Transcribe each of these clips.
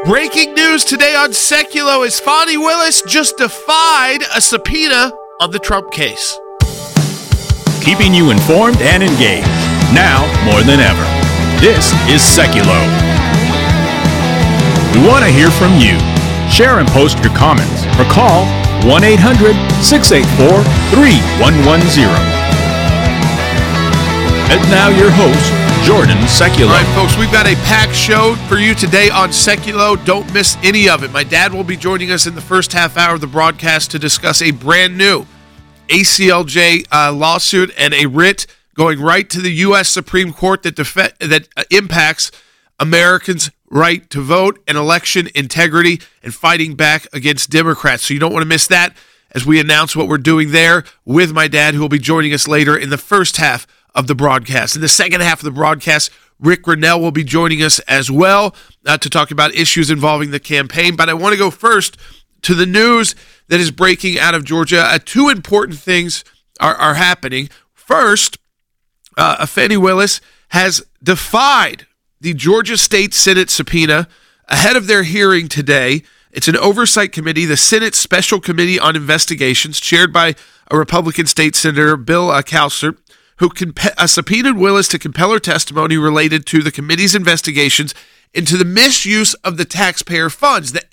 Breaking news today on Seculo is Fani Willis just defied a subpoena on the Trump case. Keeping you informed and engaged, now more than ever. This is Seculo. We want to hear from you. Share and post your comments or call 1-800-684-3110. And now your host, Jordan Seculo. All right, folks, we've got a packed show for you today on Seculo. Don't miss any of it. My dad will be joining us in the first half hour of the broadcast to discuss a brand new ACLJ lawsuit and a writ going right to the U.S. Supreme Court that impacts Americans' right to vote and election integrity and fighting back against Democrats. So you don't want to miss that as we announce what we're doing there with my dad, who will be joining us later in the first half of the broadcast. In the second half of the broadcast, Rick Grinnell will be joining us as well to talk about issues involving the campaign. But I want to go first to the news that is breaking out of Georgia. Two important things are happening. First, Fani Willis has defied the Georgia State Senate subpoena ahead of their hearing today. It's an oversight committee, the Senate Special Committee on Investigations, chaired by a Republican State Senator, Bill Cowsert, who subpoenaed Willis to compel her testimony related to the committee's investigations into the misuse of the taxpayer funds, the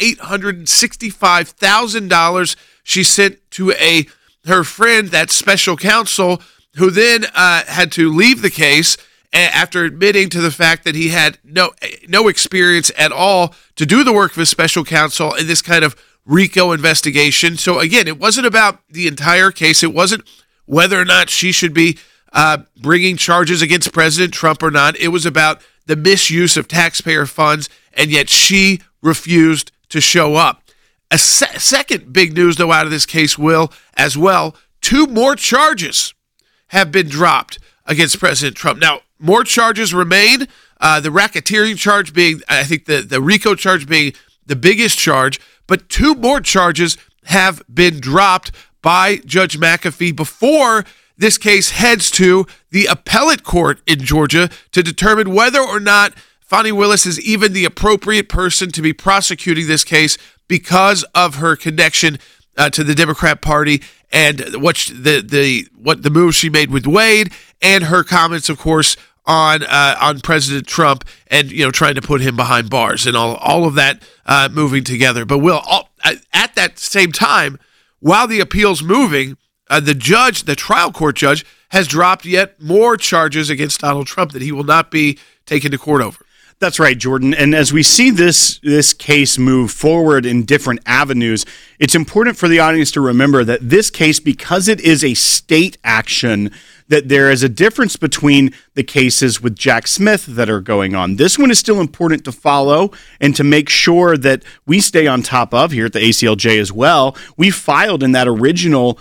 $865,000 she sent to her friend, that special counsel, who then had to leave the case after admitting to the fact that he had no experience at all to do the work of a special counsel in this kind of RICO investigation. So again, it wasn't about the entire case. It wasn't whether or not she should be bringing charges against President Trump or not. It was about the misuse of taxpayer funds, and yet she refused to show up. A second big news, though, out of this case, Will, as well, 2 more charges have been dropped against President Trump. Now, more charges remain, the racketeering charge being, I think, the RICO charge being the biggest charge, but 2 more charges have been dropped by Judge McAfee before this case heads to the appellate court in Georgia to determine whether or not Fani Willis is even the appropriate person to be prosecuting this case because of her connection to the Democrat Party and what the move she made with Wade and her comments, of course, on President Trump and trying to put him behind bars and all of that moving together. But at that same time, while the appeal's moving, the trial court judge, has dropped yet more charges against Donald Trump that he will not be taken to court over. That's right, Jordan. And as we see this case move forward in different avenues, it's important for the audience to remember that this case, because it is a state action, that there is a difference between the cases with Jack Smith that are going on. This one is still important to follow and to make sure that we stay on top of here at the ACLJ as well. We filed in that original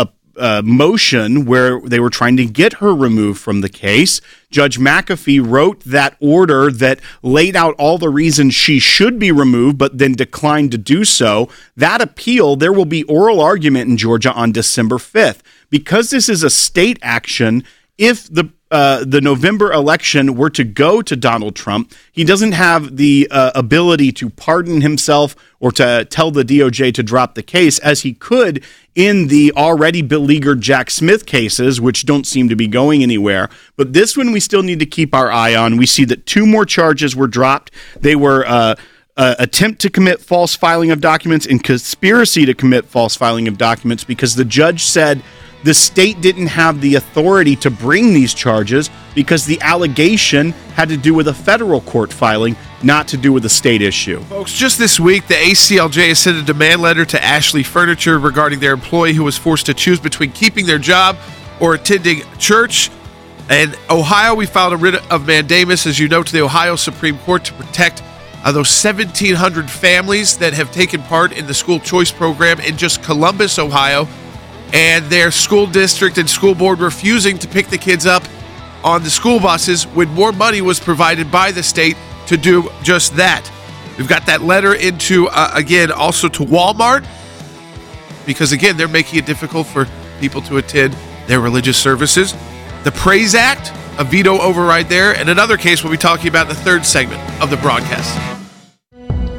motion where they were trying to get her removed from the case. Judge McAfee wrote that order that laid out all the reasons she should be removed, but then declined to do so. That appeal, there will be oral argument in Georgia on December 5th. Because this is a state action, if the November election were to go to Donald Trump, he doesn't have the ability to pardon himself or to tell the DOJ to drop the case, as he could in the already beleaguered Jack Smith cases, which don't seem to be going anywhere. But this one we still need to keep our eye on. We see that 2 more charges were dropped. They were attempt to commit false filing of documents and conspiracy to commit false filing of documents, because the judge said the state didn't have the authority to bring these charges because the allegation had to do with a federal court filing, not to do with a state issue. Folks, just this week, the ACLJ has sent a demand letter to Ashley Furniture regarding their employee who was forced to choose between keeping their job or attending church. In Ohio, we filed a writ of mandamus, as you know, to the Ohio Supreme Court to protect those 1,700 families that have taken part in the school choice program in just Columbus, Ohio, and their school district and school board refusing to pick the kids up on the school buses when more money was provided by the state to do just that. We've got that letter into, again, also to Walmart, because, again, they're making it difficult for people to attend their religious services. The Praise Act, a veto override there, and another case we'll be talking about in the third segment of the broadcast.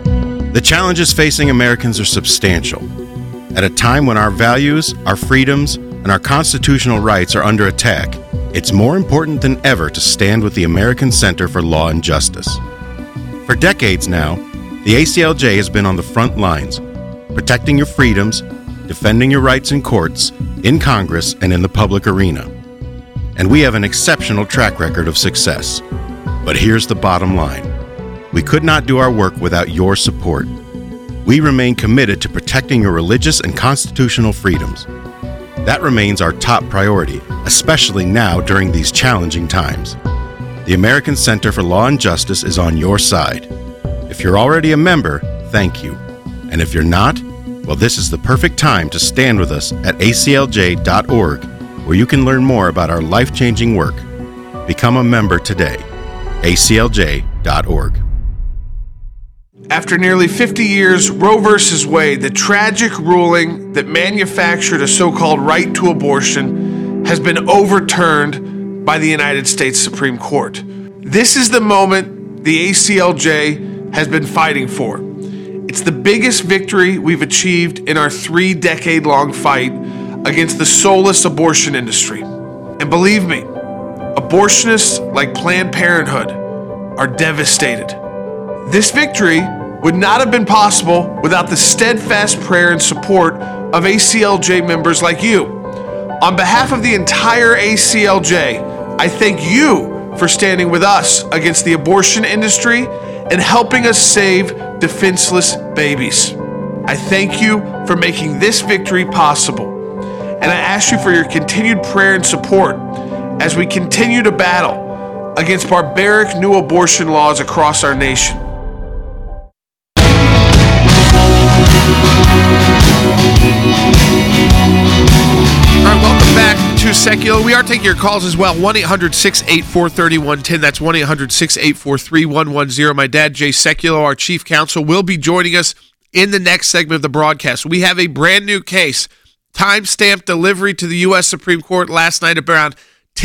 The challenges facing Americans are substantial. At a time when our values, our freedoms, and our constitutional rights are under attack, it's more important than ever to stand with the American Center for Law and Justice. For decades now, the ACLJ has been on the front lines, protecting your freedoms, defending your rights in courts, in Congress, and in the public arena. And we have an exceptional track record of success. But here's the bottom line. We could not do our work without your support. We remain committed to protecting your religious and constitutional freedoms. That remains our top priority, especially now during these challenging times. The American Center for Law and Justice is on your side. If you're already a member, thank you. And if you're not, well, this is the perfect time to stand with us at aclj.org, where you can learn more about our life-changing work. Become a member today. aclj.org. After nearly 50 years, Roe v. Wade, the tragic ruling that manufactured a so-called right to abortion, has been overturned by the United States Supreme Court. This is the moment the ACLJ has been fighting for. It's the biggest victory we've achieved in our 3-decade-long fight against the soulless abortion industry. And believe me, abortionists like Planned Parenthood are devastated. This victory would not have been possible without the steadfast prayer and support of ACLJ members like you. On behalf of the entire ACLJ, I thank you for standing with us against the abortion industry and helping us save defenseless babies. I thank you for making this victory possible. And I ask you for your continued prayer and support as we continue to battle against barbaric new abortion laws across our nation. All right, welcome back to Secular. We are taking your calls as well. 1-800-684-3110. That's 1-800-684-3110. My dad, Jay Sekulow, our chief counsel, will be joining us in the next segment of the broadcast. We have a brand new case, timestamped delivery to the U.S. Supreme Court last night at around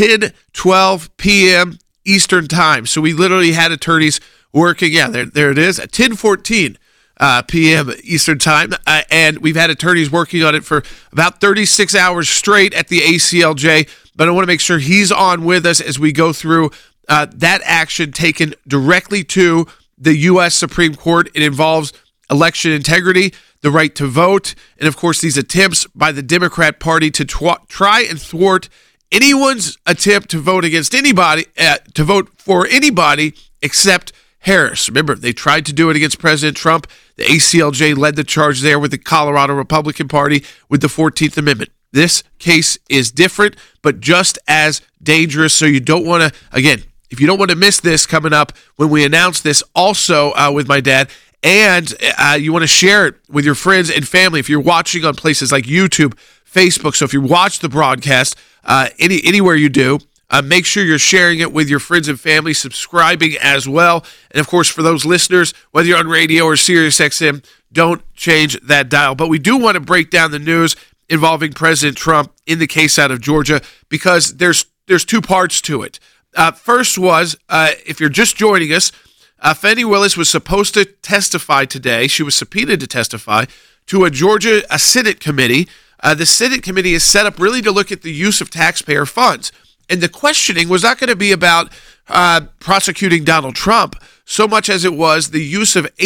10:12 p.m. Eastern Time. So we literally had attorneys working. Yeah, there it is, at 10:14 p.m. Eastern Time. And we've had attorneys working on it for about 36 hours straight at the ACLJ. But I want to make sure he's on with us as we go through that action taken directly to the U.S. Supreme Court. It involves election integrity, the right to vote, and of course these attempts by the Democrat Party to try and thwart anyone's attempt to vote against anybody, to vote for anybody except Harris. Remember, they tried to do it against President Trump. The ACLJ led the charge there with the Colorado Republican Party with the 14th Amendment. This case is different, but just as dangerous. So you don't want to, again, if you don't want to miss this coming up when we announce this also with my dad, and you want to share it with your friends and family if you're watching on places like YouTube, Facebook. So if you watch the broadcast anywhere you do, make sure you're sharing it with your friends and family, subscribing as well. And of course, for those listeners, whether you're on radio or Sirius XM, don't change that dial. But we do want to break down the news involving President Trump in the case out of Georgia because there's two parts to it. First was, if you're just joining us, Fani Willis was supposed to testify today. She was subpoenaed to testify to a Georgia Senate committee. The Senate committee is set up really to look at the use of taxpayer funds. And the questioning was not going to be about prosecuting Donald Trump so much as it was the use of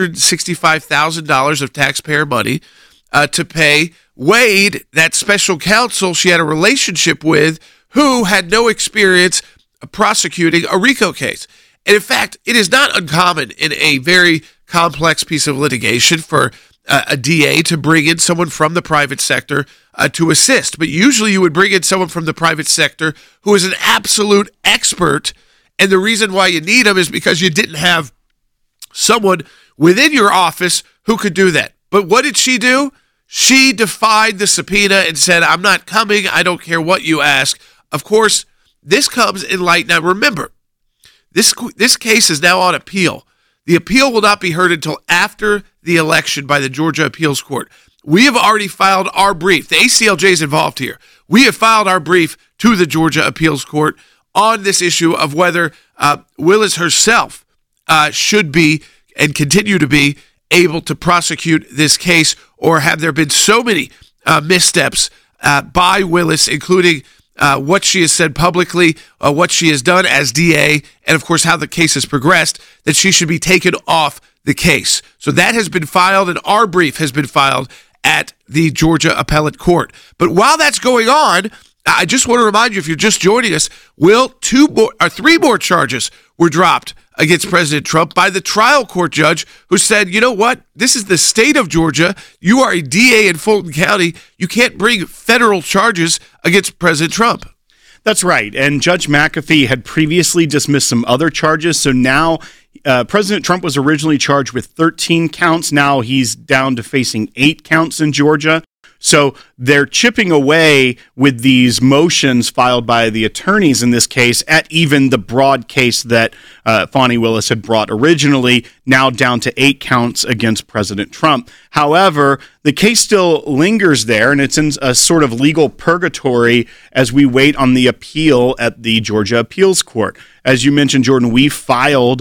$865,000 of taxpayer money to pay Wade, that special counsel she had a relationship with, who had no experience prosecuting a RICO case. And in fact, it is not uncommon in a very complex piece of litigation for a DA to bring in someone from the private sector to assist. But usually you would bring in someone from the private sector who is an absolute expert. And the reason why you need them is because you didn't have someone within your office who could do that. But what did she do? She defied the subpoena and said, I'm not coming. I don't care what you ask. Of course, this comes in light. Now, remember, this case is now on appeal. The appeal will not be heard until after the election by the Georgia Appeals Court. We have already filed our brief. The ACLJ is involved here. We have filed our brief to the Georgia Appeals Court on this issue of whether Willis herself should be and continue to be able to prosecute this case, or have there been so many missteps by Willis, including what she has said publicly, what she has done as DA, and of course how the case has progressed, that she should be taken off the case. So that has been filed, and our brief has been filed at the Georgia Appellate Court. But while that's going on, I just want to remind you, if you're just joining us, three more charges were dropped against President Trump by the trial court judge, who said, you know what, this is the state of Georgia. You are a DA in Fulton County. You can't bring federal charges against President Trump. That's right. And Judge McAfee had previously dismissed some other charges. So now President Trump was originally charged with 13 counts. Now he's down to facing 8 counts in Georgia. So they're chipping away with these motions filed by the attorneys in this case at even the broad case that Fani Willis had brought originally, now down to 8 counts against President Trump. However, the case still lingers there, and it's in a sort of legal purgatory as we wait on the appeal at the Georgia Appeals Court. As you mentioned, Jordan, we filed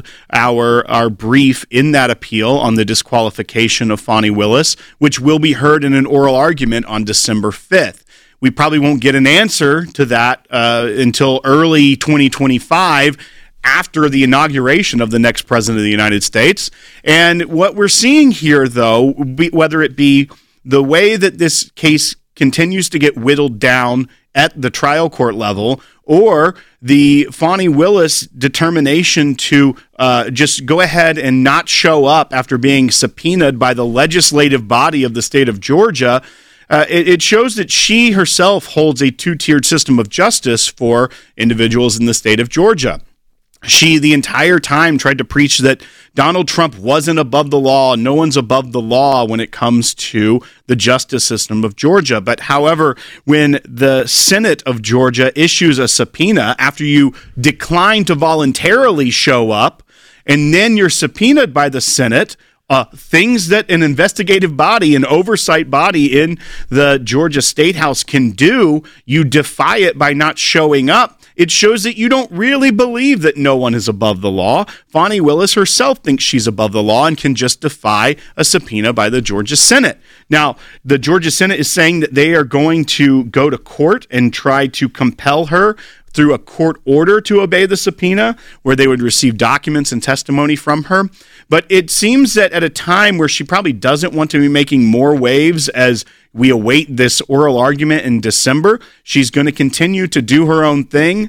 our brief in that appeal on the disqualification of Fani Willis, which will be heard in an oral argument on December 5th. We probably won't get an answer to that until early 2025, after the inauguration of the next president of the United States. And what we're seeing here, though, whether it be the way that this case continues to get whittled down at the trial court level, or the Fani Willis determination to just go ahead and not show up after being subpoenaed by the legislative body of the state of Georgia, it shows that she herself holds a two-tiered system of justice for individuals in the state of Georgia. She, the entire time, tried to preach that Donald Trump wasn't above the law. No one's above the law when it comes to the justice system of Georgia. But however, when the Senate of Georgia issues a subpoena after you decline to voluntarily show up, and then you're subpoenaed by the Senate, things that an investigative body, an oversight body in the Georgia State House can do, you defy it by not showing up. It shows that you don't really believe that no one is above the law. Fani Willis herself thinks she's above the law and can just defy a subpoena by the Georgia Senate. Now, the Georgia Senate is saying that they are going to go to court and try to compel her through a court order to obey the subpoena, where they would receive documents and testimony from her. But it seems that at a time where she probably doesn't want to be making more waves as we await this oral argument in December, she's going to continue to do her own thing.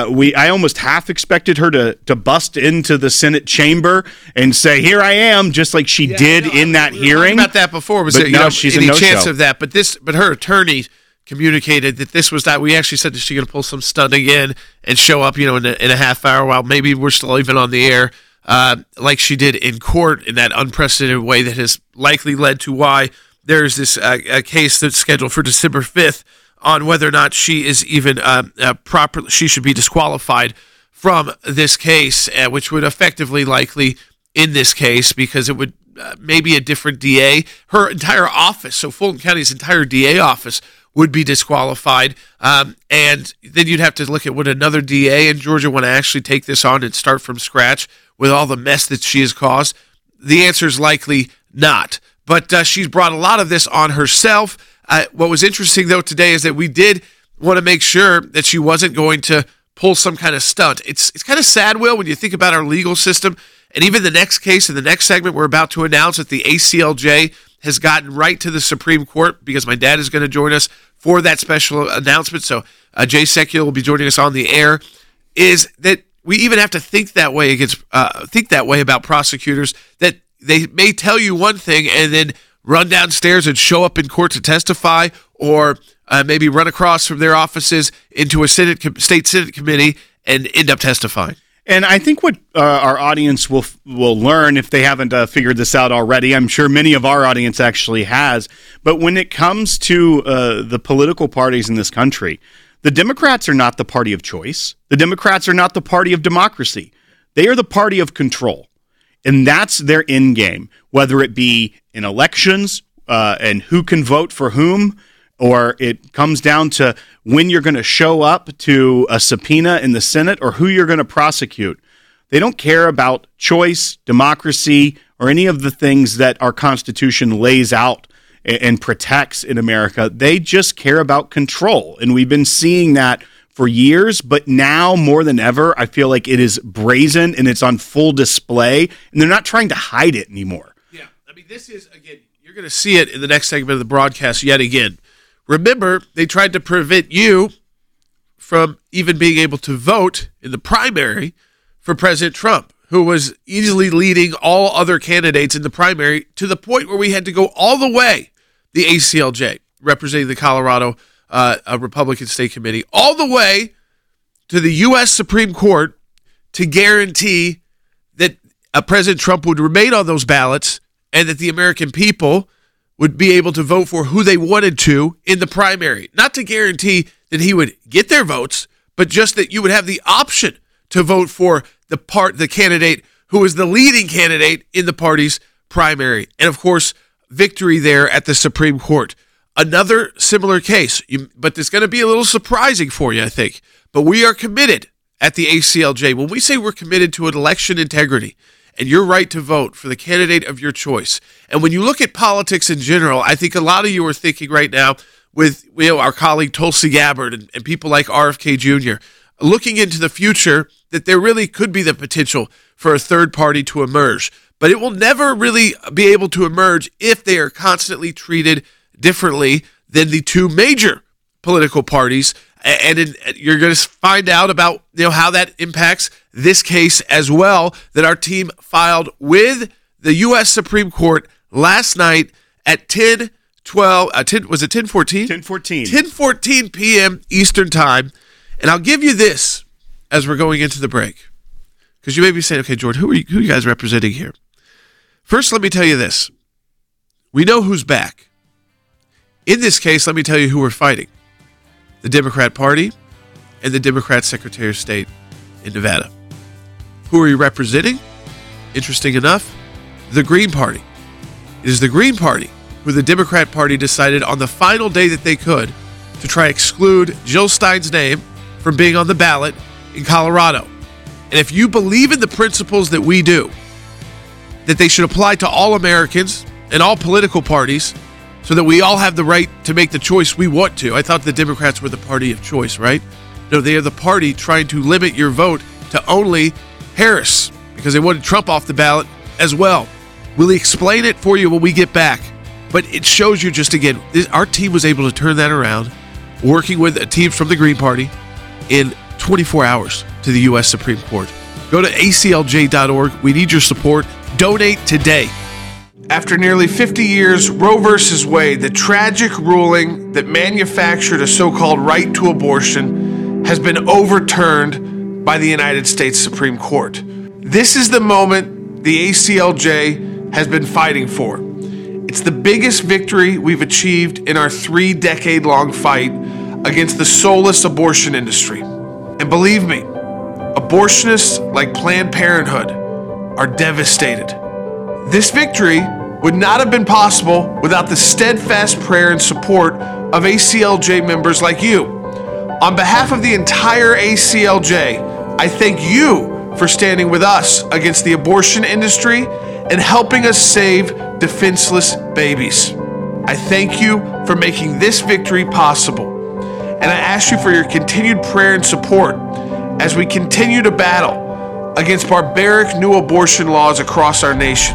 I almost half expected her to bust into the Senate chamber and say, "Here I am," just like she did in that hearing. About that before, was but no, she's any a no-show. chance of that? But her attorney communicated that this was that. We actually said that she's going to pull some stunning in and show up, in a half hour while maybe we're still even on the air, like she did in court in that unprecedented way that has likely led to why there's this a case that's scheduled for December 5th on whether or not she is even properly, she should be disqualified from this case, which would effectively likely in this case, because it would maybe a different DA, her entire office, so Fulton County's entire DA office would be disqualified, and then you'd have to look at would another DA in Georgia want to actually take this on and start from scratch with all the mess that she has caused. The answer is likely not. But she's brought a lot of this on herself. What was interesting, though, today is that we did want to make sure that she wasn't going to pull some kind of stunt. It's kind of sad, Will, when you think about our legal system. And even the next case in the next segment, we're about to announce that the ACLJ has gotten right to the Supreme Court, because my dad is going to join us for that special announcement. So Jay Sekulow will be joining us on the air. Is that we even have to think that way about prosecutors, that they may tell you one thing and then run downstairs and show up in court to testify, or maybe run across from their offices into a state Senate committee and end up testifying. And I think what our audience will learn, if they haven't figured this out already, I'm sure many of our audience actually has, but when it comes to the political parties in this country, the Democrats are not the party of choice. The Democrats are not the party of democracy. They are the party of control. And that's their end game, whether it be in elections and who can vote for whom, or it comes down to when you're going to show up to a subpoena in the Senate or who you're going to prosecute. They don't care about choice, democracy, or any of the things that our Constitution lays out and protects in America. They just care about control. And we've been seeing that for years, but now more than ever, I feel like it is brazen and it's on full display, and they're not trying to hide it anymore. Yeah, I mean, this is, again, you're going to see it in the next segment of the broadcast yet again. Remember, they tried to prevent you from even being able to vote in the primary for President Trump, who was easily leading all other candidates in the primary to the point where we had to go all the way, the ACLJ, representing the Colorado Republican State Committee, all the way to the U.S. Supreme Court to guarantee that President Trump would remain on those ballots and that the American people would be able to vote for who they wanted to in the primary. Not to guarantee that he would get their votes, but just that you would have the option to vote for the candidate who was the leading candidate in the party's primary. And of course, victory there at the Supreme Court. Another similar case, but it's going to be a little surprising for you, I think. But we are committed at the ACLJ. When we say we're committed to an election integrity and your right to vote for the candidate of your choice, and when you look at politics in general, I think a lot of you are thinking right now with our colleague Tulsi Gabbard and people like RFK Jr., looking into the future, that there really could be the potential for a third party to emerge. But it will never really be able to emerge if they are constantly treated differently than the two major political parties. And you're going to find out about how that impacts this case as well, that our team filed with the U.S. Supreme Court last night at 10:14? 10:14 p.m. Eastern Time. And I'll give you this as we're going into the break, because you may be saying, okay, George, who are you guys representing here? First, let me tell you this. We know who's back. In this case, let me tell you who we're fighting. The Democrat Party and the Democrat Secretary of State in Nevada. Who are you representing? Interesting enough, the Green Party. It is the Green Party who the Democrat Party decided on the final day that they could to try to exclude Jill Stein's name from being on the ballot in Colorado. And if you believe in the principles that we do, that they should apply to all Americans and all political parties so that we all have the right to make the choice we want to. I thought the Democrats were the party of choice, right? No, they are the party trying to limit your vote to only Harris because they wanted Trump off the ballot as well. We'll explain it for you when we get back. But it shows you just, again, our team was able to turn that around, working with a team from the Green Party in 24 hours to the U.S. Supreme Court. Go to aclj.org. We need your support. Donate today. After nearly 50 years, Roe v. Wade, the tragic ruling that manufactured a so-called right to abortion, has been overturned by the United States Supreme Court. This is the moment the ACLJ has been fighting for. It's the biggest victory we've achieved in our 3-decade-long fight against the soulless abortion industry. And believe me, abortionists like Planned Parenthood are devastated. This victory would not have been possible without the steadfast prayer and support of ACLJ members like you. On behalf of the entire ACLJ, I thank you for standing with us against the abortion industry and helping us save defenseless babies. I thank you for making this victory possible. And I ask you for your continued prayer and support as we continue to battle against barbaric new abortion laws across our nation.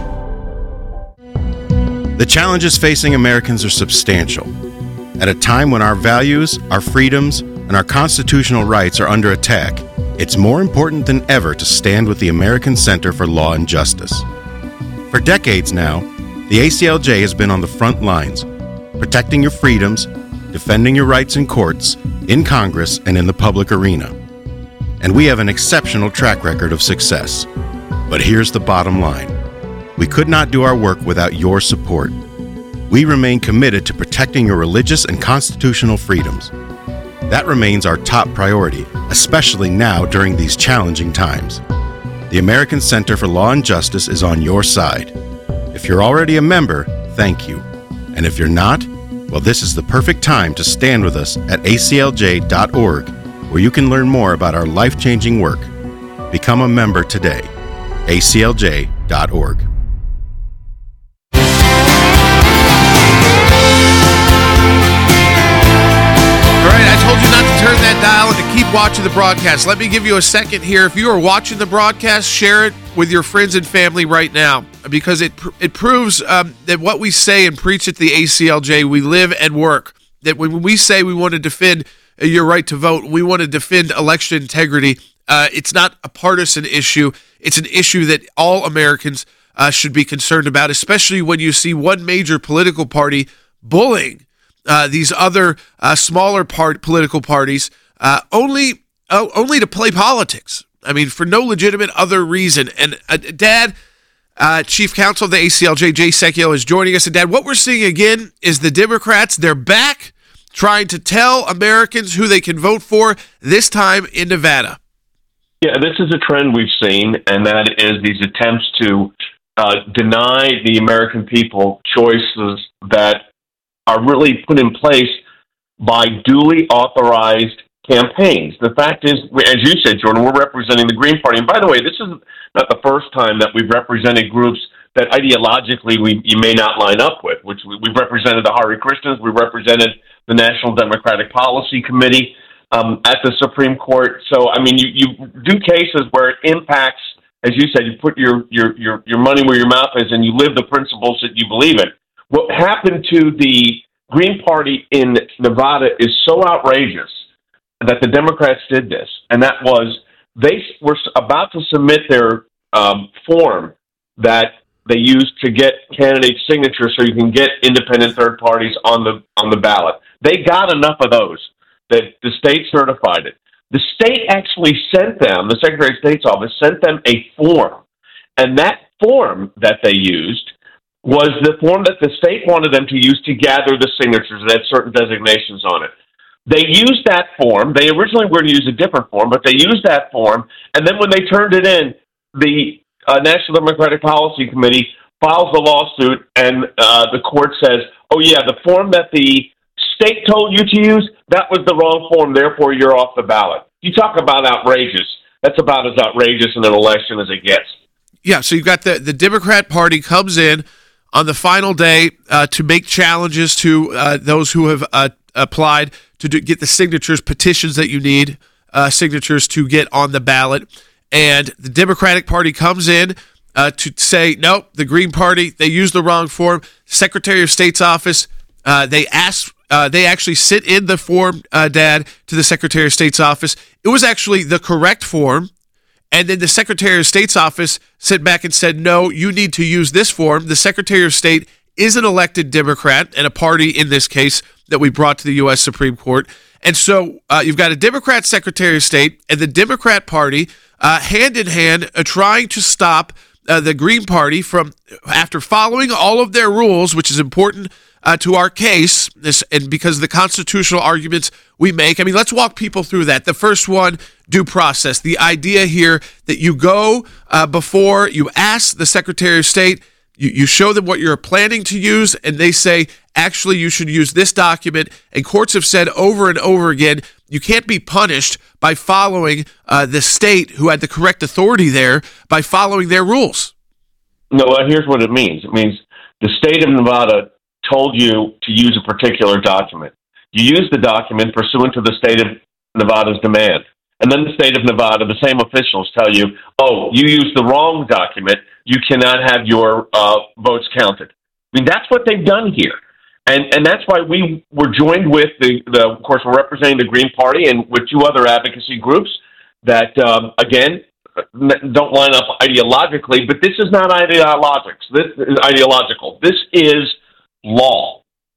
The challenges facing Americans are substantial. At a time when our values, our freedoms, and our constitutional rights are under attack, it's more important than ever to stand with the American Center for Law and Justice. For decades now, the ACLJ has been on the front lines, protecting your freedoms, defending your rights in courts, in Congress, and in the public arena. And we have an exceptional track record of success. But here's the bottom line. We could not do our work without your support. We remain committed to protecting your religious and constitutional freedoms. That remains our top priority, especially now during these challenging times. The American Center for Law and Justice is on your side. If you're already a member, thank you. And if you're not, well, this is the perfect time to stand with us at aclj.org, where you can learn more about our life-changing work. Become a member today. aclj.org. watching the broadcast, let me give you a second here. If you are watching the broadcast, share it with your friends and family right now, because it proves that what we say and preach at the ACLJ, we live and work. That when we say we want to defend your right to vote, we want to defend election integrity, it's not a partisan issue. It's an issue that all Americans should be concerned about, especially when you see one major political party bullying these other smaller political parties only to play politics. I mean, for no legitimate other reason. And Dad, Chief Counsel of the ACLJ, Jay Sekulow, is joining us. And Dad, what we're seeing again is the Democrats, they're back trying to tell Americans who they can vote for, this time in Nevada. Yeah, this is a trend we've seen, and that is these attempts to deny the American people choices that are really put in place by duly authorized campaigns. The fact is, as you said, Jordan, we're representing the Green Party. And by the way, this is not the first time that we've represented groups that ideologically you may not line up with, which we've represented the Hare Krishnas, we represented the National Democratic Policy Committee at the Supreme Court. So, I mean, you do cases where it impacts, as you said, you put your money where your mouth is and you live the principles that you believe in. What happened to the Green Party in Nevada is so outrageous that the Democrats did this, and that was they were about to submit their form that they used to get candidate signatures so you can get independent third parties on the ballot. They got enough of those that the state certified it. The state actually sent them, the Secretary of State's office sent them a form, and that form that they used was the form that the state wanted them to use to gather the signatures that had certain designations on it. They used that form. They originally were going to use a different form, but they used that form, and then when they turned it in, the National Democratic Policy Committee files a lawsuit, and the court says, oh, yeah, the form that the state told you to use, that was the wrong form, therefore you're off the ballot. You talk about outrageous. That's about as outrageous in an election as it gets. Yeah, so you've got the Democrat Party comes in on the final day to make challenges to those who have applied to get the signatures, petitions that you need, signatures to get on the ballot. And the Democratic Party comes in to say, nope, the Green Party, they used the wrong form. Secretary of State's office, they actually sent in the form, Dad, to the Secretary of State's office. It was actually the correct form. And then the Secretary of State's office sent back and said, no, you need to use this form. The Secretary of State is an elected Democrat and a party in this case that we brought to the U.S. Supreme Court. And so you've got a Democrat Secretary of State and the Democrat Party hand in hand trying to stop the Green Party from, after following all of their rules, which is important to our case, and because of the constitutional arguments we make. I mean, let's walk people through that. The first one, due process. The idea here that you go before you ask the Secretary of State, you show them what you're planning to use, and they say, actually, you should use this document. And courts have said over and over again, you can't be punished by following the state who had the correct authority there by following their rules. No, here's what it means. It means the state of Nevada told you to use a particular document. You use the document pursuant to the state of Nevada's demand. And then the state of Nevada, the same officials tell you, oh, you used the wrong document. You cannot have your votes counted. I mean, that's what they've done here. And that's why we were joined with of course, we're representing the Green Party and with two other advocacy groups that, again, don't line up ideologically, but this is not ideologics. This is ideological. This is law.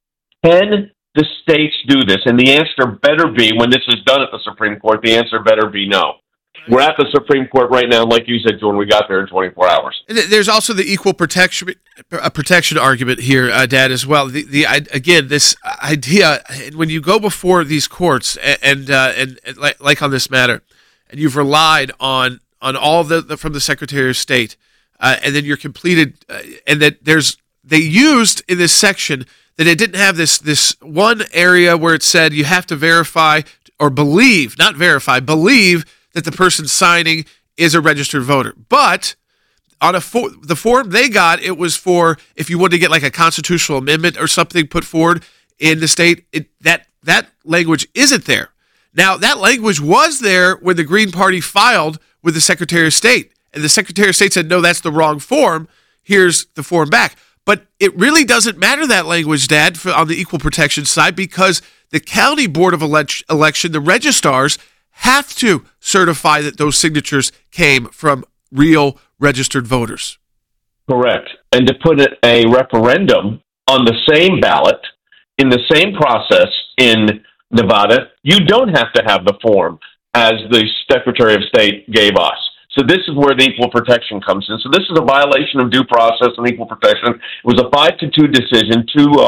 Can the states do this? And the answer better be, when this is done at the Supreme Court, the answer better be no. We're at the Supreme Court right now. Like you said, Jordan, we got there in 24 hours. And there's also the equal protection argument here, Dad, as well. Again, this idea, when you go before these courts and like on this matter, and you've relied on all from the Secretary of State, and then you're completed, and that they used in this section that it didn't have this one area where it said you have to verify or believe, not verify, believe that the person signing is a registered voter. But on the form they got, it was for if you wanted to get like a constitutional amendment or something put forward in the state, that language isn't there. Now, that language was there when the Green Party filed with the Secretary of State. And the Secretary of State said, no, that's the wrong form. Here's the form back. But it really doesn't matter, that language, Dad, on the equal protection side, because the county board of election, the registrars, have to certify that those signatures came from real registered voters. Correct. And to put a referendum on the same ballot in the same process in Nevada, you don't have to have the form as the Secretary of State gave us. So this is where the equal protection comes in. So this is a violation of due process and equal protection. It was a 5-2 decision.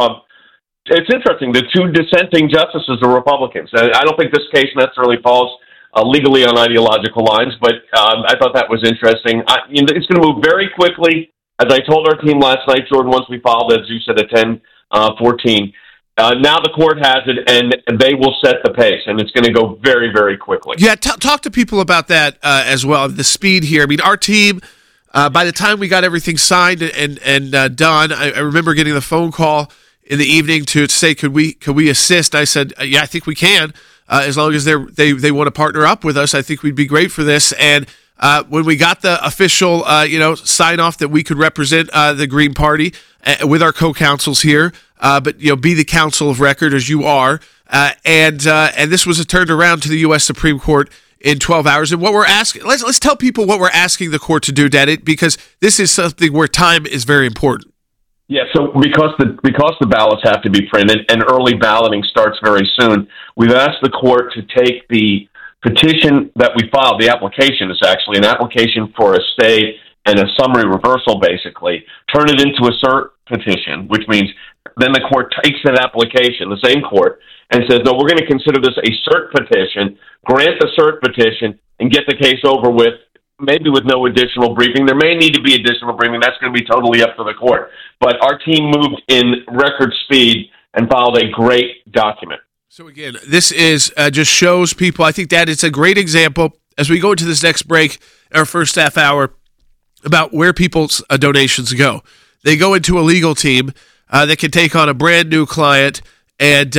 It's interesting. The two dissenting justices are Republicans. I don't think this case necessarily falls legally on ideological lines, but I thought that was interesting. It's going to move very quickly. As I told our team last night, Jordan, once we filed, as you said, at 10:14. Now the court has it, and they will set the pace, and it's going to go very, very quickly. Yeah, talk to people about that as well, the speed here. I mean, our team, by the time we got everything signed and done, I remember getting the phone call in the evening to say, could we assist? I said, yeah, I think we can, as long as they want to partner up with us. I think we'd be great for this. And when we got the official, sign off that we could represent the Green Party with our co-counsels here, but be the counsel of record as you are, and this was turned around to the U.S. Supreme Court in 12 hours. And what we're asking, let's tell people what we're asking the court to do, Dad, because this is something where time is very important. Yeah, so because the ballots have to be printed and early balloting starts very soon, we've asked the court to take the petition that we filed. The application is actually an application for a stay and a summary reversal, basically, turn it into a cert petition, which means then the court takes that application, the same court, and says, no, we're going to consider this a cert petition, grant the cert petition, and get the case over with, maybe with no additional briefing. There may need to be additional briefing. That's going to be totally up to the court. But our team moved in record speed and filed a great document. So again, this is just shows people, I think that it's a great example as we go into this next break, our first half hour, about where people's donations go. They go into a legal team that can take on a brand new client, and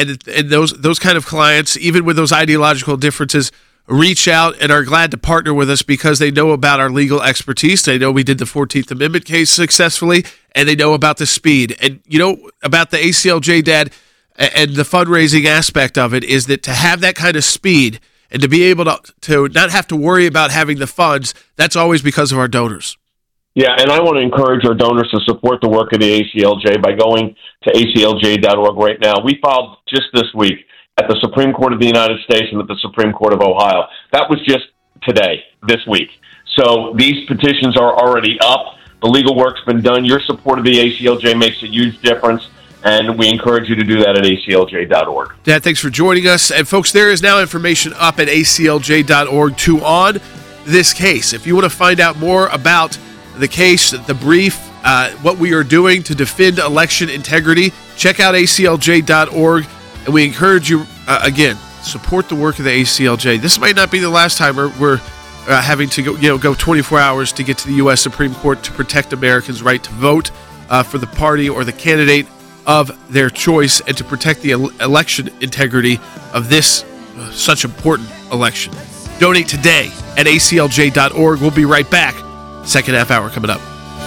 those kind of clients, even with those ideological differences, reach out and are glad to partner with us because they know about our legal expertise. They know we did the 14th Amendment case successfully, and they know about the speed. And about the ACLJ, Dad, and the fundraising aspect of it is that to have that kind of speed and to be able to not have to worry about having the funds, that's always because of our donors. Yeah, and I want to encourage our donors to support the work of the ACLJ by going to aclj.org right now. We filed just this week at the Supreme Court of the United States and at the Supreme Court of Ohio. That was just today, this week. So these petitions are already up. The legal work's been done. Your support of the ACLJ makes a huge difference, and we encourage you to do that at aclj.org. Dad, thanks for joining us. And folks, there is now information up at aclj.org on this case. If you want to find out more about the case, the brief, what we are doing to defend election integrity, check out aclj.org. And we encourage you, again, support the work of the ACLJ. This might not be the last time we're having to go 24 hours to get to the U.S. Supreme Court to protect Americans' right to vote for the party or the candidate of their choice and to protect the election integrity of this such important election. Donate today at aclj.org. We'll be right back. Second half hour coming up.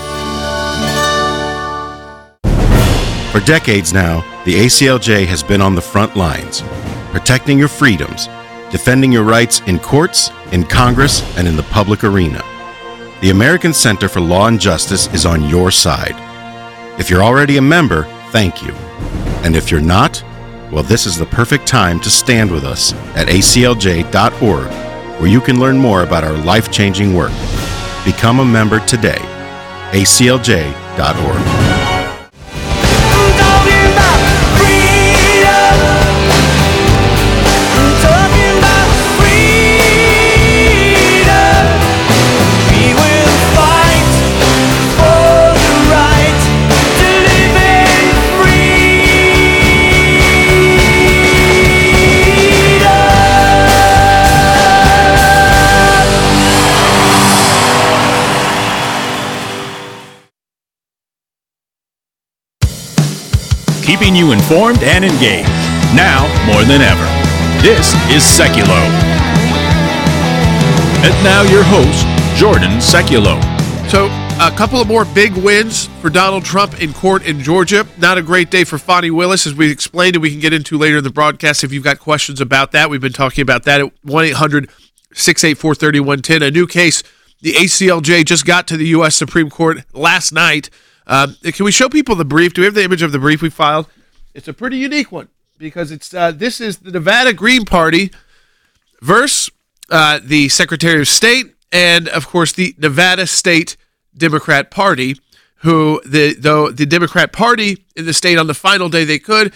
For decades now, the ACLJ has been on the front lines, protecting your freedoms, defending your rights in courts, in Congress, and in the public arena. The American Center for Law and Justice is on your side. If you're already a member, thank you. And if you're not, well, this is the perfect time to stand with us at aclj.org, where you can learn more about our life-changing work. Become a member today. aclj.org. Keeping you informed and engaged, now more than ever. This is Seculo. And now your host, Jordan Seculo. So, a couple of more big wins for Donald Trump in court in Georgia. Not a great day for Fani Willis, as we explained, and we can get into later in the broadcast if you've got questions about that. We've been talking about that at 1-800-684-3110. A new case, the ACLJ just got to the U.S. Supreme Court last night. Can we show people the brief? Do we have the image of the brief we filed? It's a pretty unique one because it's this is the Nevada Green Party versus the Secretary of State and, of course, the Nevada State Democrat Party, who the Democrat Party in the state on the final day they could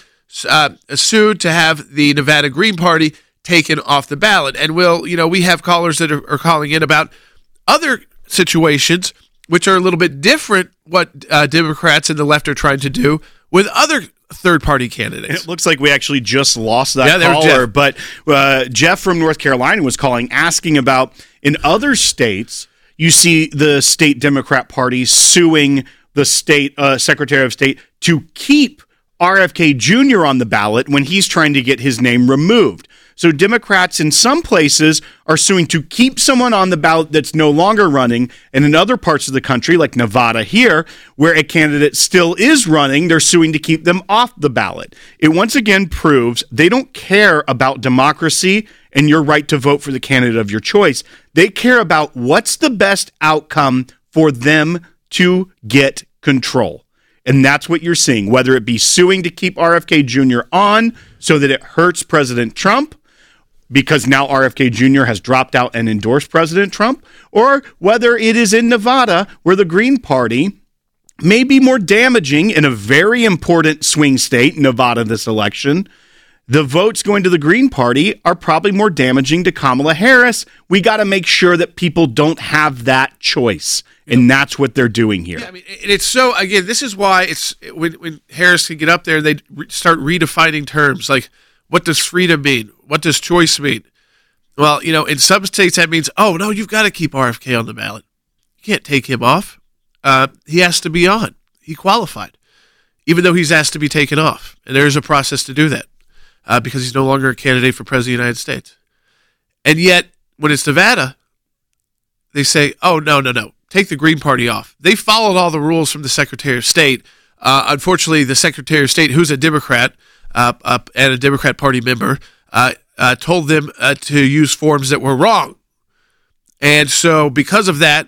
sued to have the Nevada Green Party taken off the ballot. And we have callers that are calling in about other situations which are a little bit different what Democrats and the left are trying to do with other third-party candidates. It looks like we actually just lost that Jeff. caller, but Jeff from North Carolina was calling, asking about in other states, you see the state Democrat Party suing the state Secretary of State to keep RFK Jr. on the ballot when he's trying to get his name removed. So Democrats in some places are suing to keep someone on the ballot that's no longer running, and in other parts of the country, like Nevada here, where a candidate still is running, they're suing to keep them off the ballot. It once again proves they don't care about democracy and your right to vote for the candidate of your choice. They care about what's the best outcome for them to get control. And that's what you're seeing, whether it be suing to keep RFK Jr. on so that it hurts President Trump, because now RFK Jr. has dropped out and endorsed President Trump, or whether it is in Nevada where the Green Party may be more damaging in a very important swing state, Nevada, this election. The votes going to the Green Party are probably more damaging to Kamala Harris. We got to make sure that people don't have that choice. And that's what they're doing here. Yeah, I mean, it's so, again, this is why it's when Harris can get up there and they start redefining terms like, what does freedom mean? What does choice mean? Well, in some states that means, oh, no, you've got to keep RFK on the ballot. You can't take him off. He has to be on. He qualified, even though he's asked to be taken off. And there is a process to do that because he's no longer a candidate for president of the United States. And yet, when it's Nevada, they say, oh, no. Take the Green Party off. They followed all the rules from the Secretary of State. Unfortunately, the Secretary of State, who's a Democrat and a Democrat Party member, told them to use forms that were wrong. And so because of that,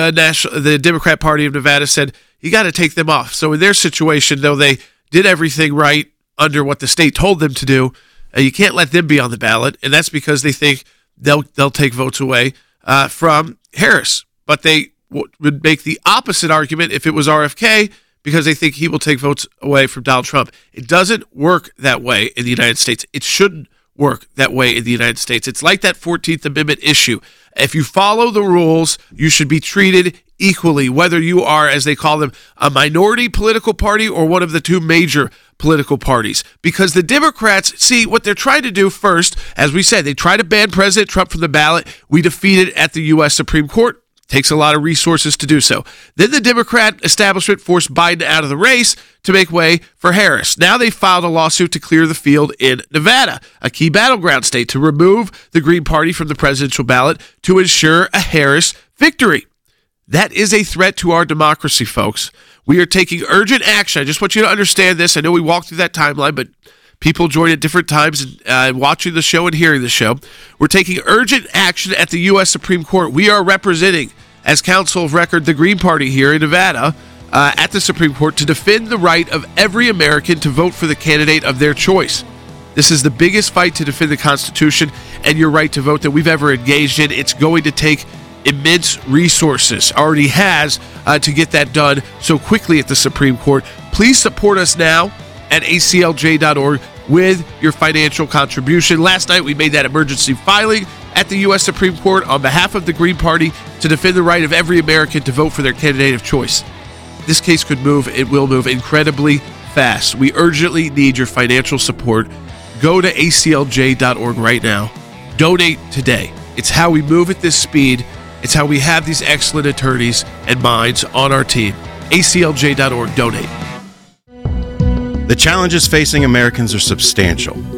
the Democrat Party of Nevada said, you got to take them off. So in their situation, though they did everything right under what the state told them to do, you can't let them be on the ballot. And that's because they think they'll take votes away from Harris. But they would make the opposite argument if it was RFK, because they think he will take votes away from Donald Trump. It doesn't work that way in the United States. It shouldn't work that way in the United States. It's like that 14th Amendment issue. If you follow the rules, you should be treated equally, whether you are, as they call them, a minority political party or one of the two major political parties. Because the Democrats, see, what they're trying to do first, as we said, they try to ban President Trump from the ballot. We defeated at the U.S. Supreme Court. Takes a lot of resources to do so. Then the Democrat establishment forced Biden out of the race to make way for Harris. Now they filed a lawsuit to clear the field in Nevada, a key battleground state, to remove the Green Party from the presidential ballot to ensure a Harris victory. That is a threat to our democracy, folks. We are taking urgent action. I just want you to understand this. I know we walked through that timeline, but people join at different times and watching the show and hearing the show. We're taking urgent action at the U.S. Supreme Court. We are representing, as counsel of record, the Green Party here in Nevada at the Supreme Court to defend the right of every American to vote for the candidate of their choice. This is the biggest fight to defend the Constitution and your right to vote that we've ever engaged in. It's going to take immense resources, already has, to get that done so quickly at the Supreme Court. Please support us now at aclj.org with your financial contribution. Last night, we made that emergency filing at the U.S. Supreme Court on behalf of the Green Party to defend the right of every American to vote for their candidate of choice. This case could move. It will move incredibly fast. We urgently need your financial support. Go to aclj.org right now. Donate today. It's how we move at this speed. It's how we have these excellent attorneys and minds on our team. aclj.org. Donate. The challenges facing Americans are substantial.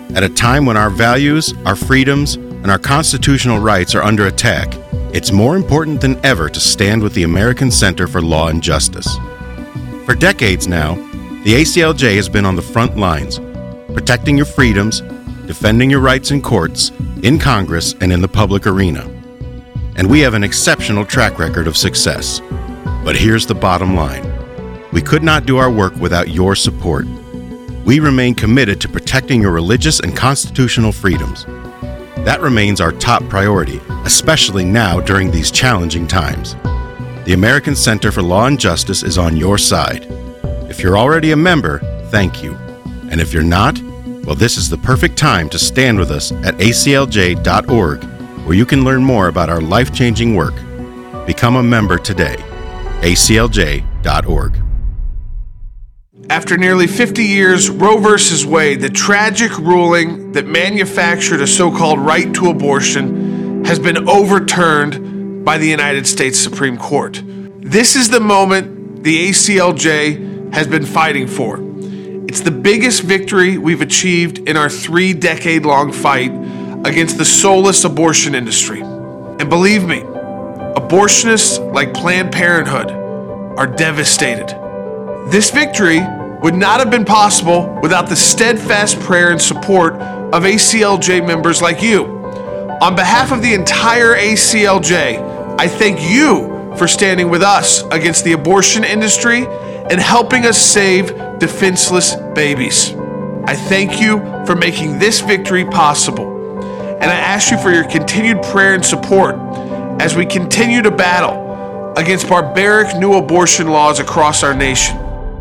At a time when our values, our freedoms, and our constitutional rights are under attack, it's more important than ever to stand with the American Center for Law and Justice. For decades now, the ACLJ has been on the front lines, protecting your freedoms, defending your rights in courts, in Congress, and in the public arena. And we have an exceptional track record of success. But here's the bottom line. We could not do our work without your support. We remain committed to protecting your religious and constitutional freedoms. That remains our top priority, especially now during these challenging times. The American Center for Law and Justice is on your side. If you're already a member, thank you. And if you're not, well, this is the perfect time to stand with us at aclj.org, where you can learn more about our life-changing work. Become a member today. aclj.org. After nearly 50 years, Roe v. Wade, the tragic ruling that manufactured a so-called right to abortion, has been overturned by the United States Supreme Court. This is the moment the ACLJ has been fighting for. It's the biggest victory we've achieved in our 3-decade-long fight against the soulless abortion industry. And believe me, abortionists like Planned Parenthood are devastated. This victory would not have been possible without the steadfast prayer and support of ACLJ members like you. On behalf of the entire ACLJ, I thank you for standing with us against the abortion industry and helping us save defenseless babies. I thank you for making this victory possible. And I ask you for your continued prayer and support as we continue to battle against barbaric new abortion laws across our nation.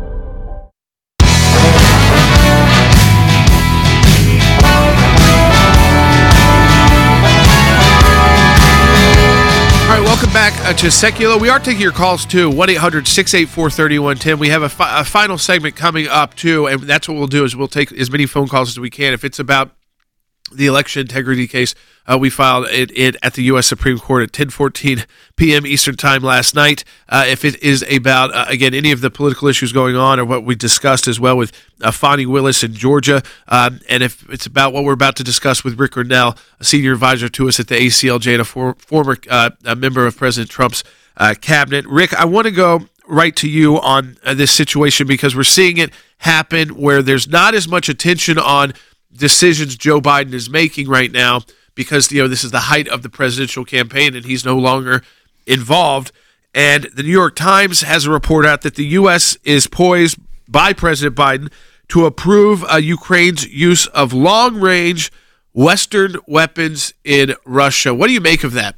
Welcome back to Secular. We are taking your calls too, 1-800-684-3110. We have a final segment coming up too, and that's what we'll do is we'll take as many phone calls as we can. If it's about the election integrity case, we filed it at the U.S. Supreme Court at 10:14 p.m. Eastern Time last night. If it is about, again, any of the political issues going on or what we discussed as well with Fani Willis in Georgia, and if it's about what we're about to discuss with Rick Grenell, a senior advisor to us at the ACLJ and a former member of President Trump's cabinet. Rick, I want to go right to you on this situation because we're seeing it happen where there's not as much attention on decisions Joe Biden is making right now because, this is the height of the presidential campaign and he's no longer involved. And the New York Times has a report out that the U.S. is poised by President Biden to approve Ukraine's use of long-range Western weapons in Russia. What do you make of that?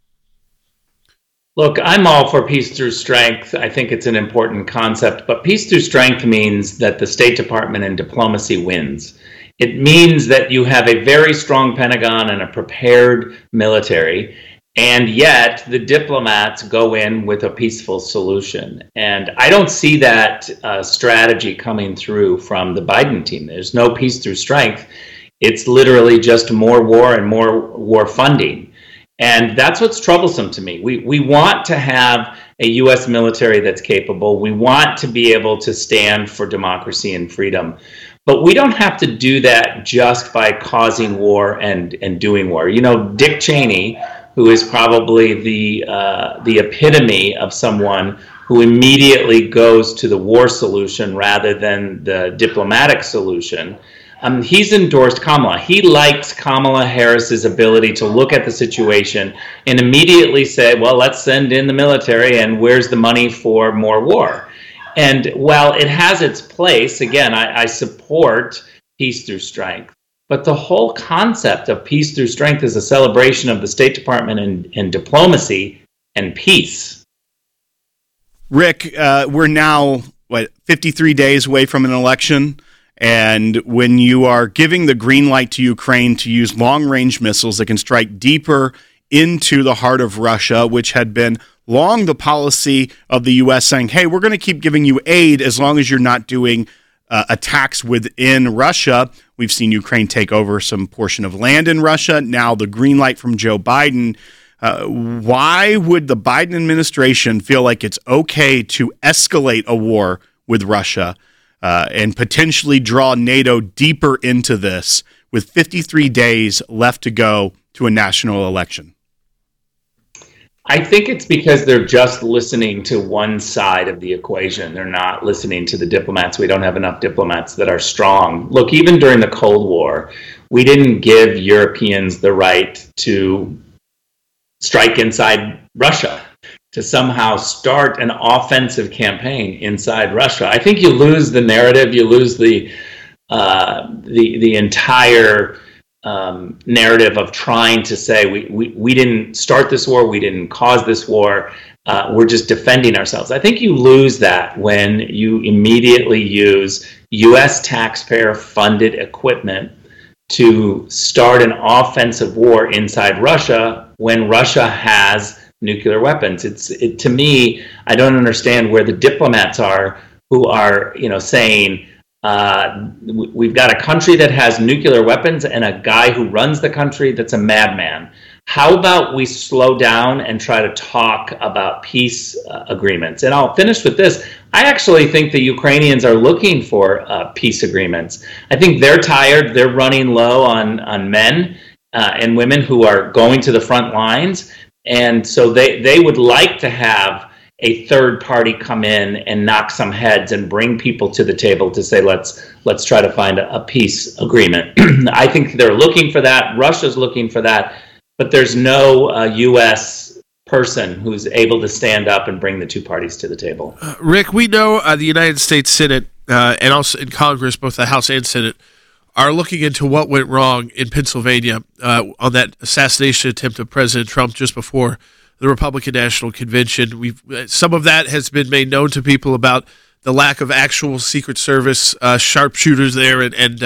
Look, I'm all for peace through strength. I think it's an important concept, but peace through strength means that the State Department and diplomacy wins. It means that you have a very strong Pentagon and a prepared military, and yet the diplomats go in with a peaceful solution. And I don't see that strategy coming through from the Biden team. There's no peace through strength. It's literally just more war and more war funding. And that's what's troublesome to me. We want to have a U.S. military that's capable. We want to be able to stand for democracy and freedom. But we don't have to do that just by causing war and doing war. Dick Cheney, who is probably the epitome of someone who immediately goes to the war solution rather than the diplomatic solution, he's endorsed Kamala. He likes Kamala Harris's ability to look at the situation and immediately say, well, let's send in the military and where's the money for more war? And while it has its place, again, I support peace through strength. But the whole concept of peace through strength is a celebration of the State Department and diplomacy and peace. Rick, we're now, 53 days away from an election. And when you are giving the green light to Ukraine to use long-range missiles that can strike deeper into the heart of Russia, which had been long the policy of the U.S. saying, hey, we're going to keep giving you aid as long as you're not doing attacks within Russia. We've seen Ukraine take over some portion of land in Russia. Now the green light from Joe Biden. Why would the Biden administration feel like it's okay to escalate a war with Russia and potentially draw NATO deeper into this with 53 days left to go to a national election? I think it's because they're just listening to one side of the equation. They're not listening to the diplomats. We don't have enough diplomats that are strong. Look, even during the Cold War, we didn't give Europeans the right to strike inside Russia, to somehow start an offensive campaign inside Russia. I think you lose the narrative, you lose the entire narrative of trying to say we didn't start this war, we didn't cause this war, we're just defending ourselves. I think you lose that when you immediately use U.S. taxpayer-funded equipment to start an offensive war inside Russia when Russia has nuclear weapons. To me, I don't understand where the diplomats are who are, saying we've got a country that has nuclear weapons and a guy who runs the country that's a madman. How about we slow down and try to talk about peace agreements? And I'll finish with this. I actually think the Ukrainians are looking for peace agreements. I think they're tired. They're running low on men and women who are going to the front lines. And so they would like to have a third party come in and knock some heads and bring people to the table to say, let's try to find a peace agreement. I think they're looking for that. Russia's looking for that. But there's no U.S. person who's able to stand up and bring the two parties to the table. Rick, we know the United States Senate and also in Congress, both the House and Senate, are looking into what went wrong in Pennsylvania on that assassination attempt of President Trump just before the Republican National Convention. Some of that has been made known to people about the lack of actual Secret Service sharpshooters there